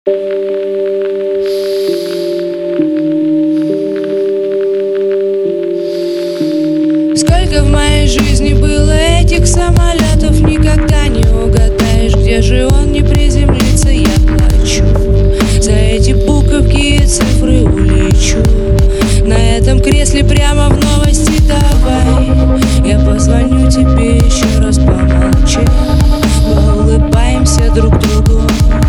Сколько в моей жизни было этих самолетов, никогда не угадаешь, где же он не приземлится. Я плачу за эти буковки и цифры, улечу на этом кресле прямо в новости. Давай я позвоню тебе еще раз, помолчи, поулыбаемся друг другу.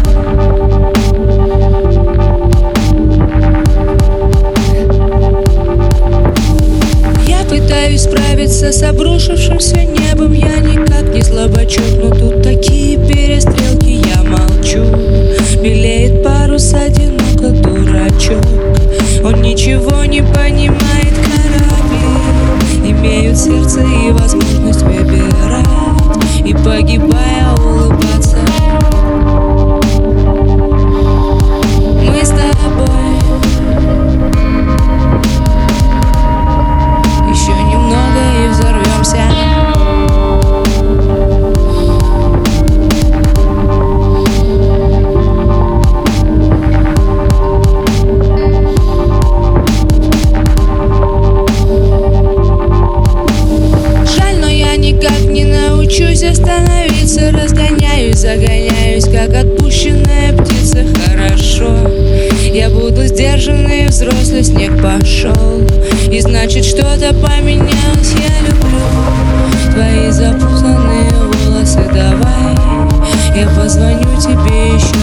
Пытаюсь справиться с обрушившимся небом. Я никак не слабачок, но тут такие перестрелки. Я молчу, белеет парус, одиноко дурачок. Он ничего не понимает, корабли имеют сердце и возможность выбирать, и погибая улыбаться. Мы с тобой еще немного и взорвемся. Жаль, но я никак не научусь остановиться. Разгоняюсь, загоняюсь, как отпущенная птица. Хорошо, я буду сдержанный, взрослый, снег пошел, и значит что-то поменялось. Я люблю твои запутанные волосы. Давай я позвоню тебе еще